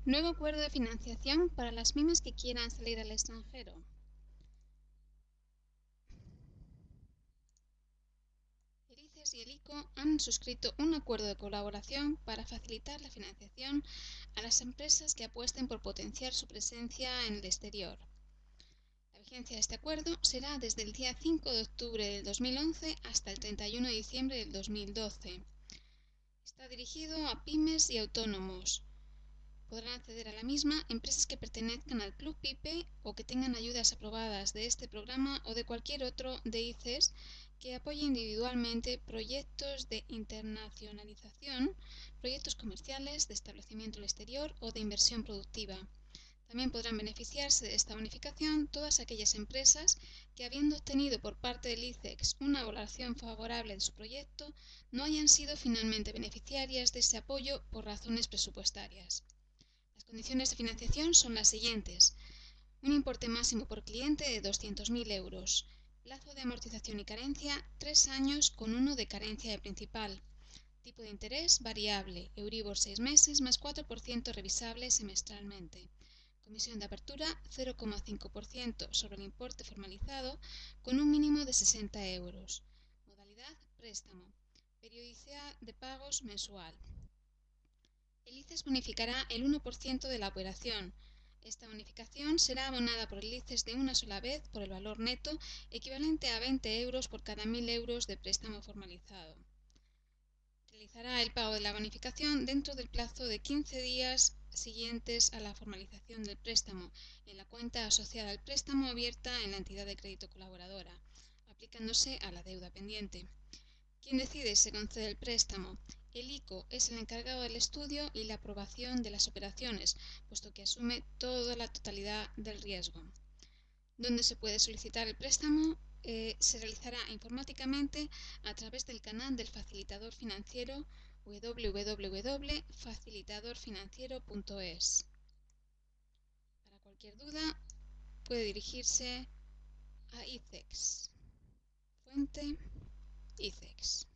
Nuevo acuerdo de financiación para las pymes que quieran salir al extranjero. El ICES y el ICO han suscrito un acuerdo de colaboración para facilitar la financiación a las empresas que apuesten por potenciar su presencia en el exterior. La vigencia de este acuerdo será desde el día 5 de octubre del 2011 hasta el 31 de diciembre del 2012. Está dirigido a pymes y autónomos. Podrán acceder a la misma empresas que pertenezcan al Club PYPE o que tengan ayudas aprobadas de este programa o de cualquier otro de ICES que apoye individualmente proyectos de internacionalización, proyectos comerciales, de establecimiento al exterior o de inversión productiva. También podrán beneficiarse de esta bonificación todas aquellas empresas que, habiendo obtenido por parte del ICEX una valoración favorable de su proyecto, no hayan sido finalmente beneficiarias de ese apoyo por razones presupuestarias. Las condiciones de financiación son las siguientes: un importe máximo por cliente de 200.000 euros, plazo de amortización y carencia 3 años con 1 de carencia de principal, tipo de interés variable, Euribor 6 meses más 4% revisable semestralmente, comisión de apertura 0,5% sobre el importe formalizado con un mínimo de 60 euros, modalidad préstamo, periodicidad de pagos mensual. El ICES bonificará el 1% de la operación. Esta bonificación será abonada por el ICES de una sola vez por el valor neto equivalente a 20 euros por cada 1.000 euros de préstamo formalizado. Realizará el pago de la bonificación dentro del plazo de 15 días siguientes a la formalización del préstamo en la cuenta asociada al préstamo abierta en la entidad de crédito colaboradora, aplicándose a la deuda pendiente. ¿Quién decide si se concede el préstamo? El ICO es el encargado del estudio y la aprobación de las operaciones, puesto que asume toda la totalidad del riesgo. ¿Dónde se puede solicitar el préstamo? Se realizará informáticamente a través del canal del facilitador financiero www.facilitadorfinanciero.es. Para cualquier duda puede dirigirse a ICEX. Fuente: ICEX.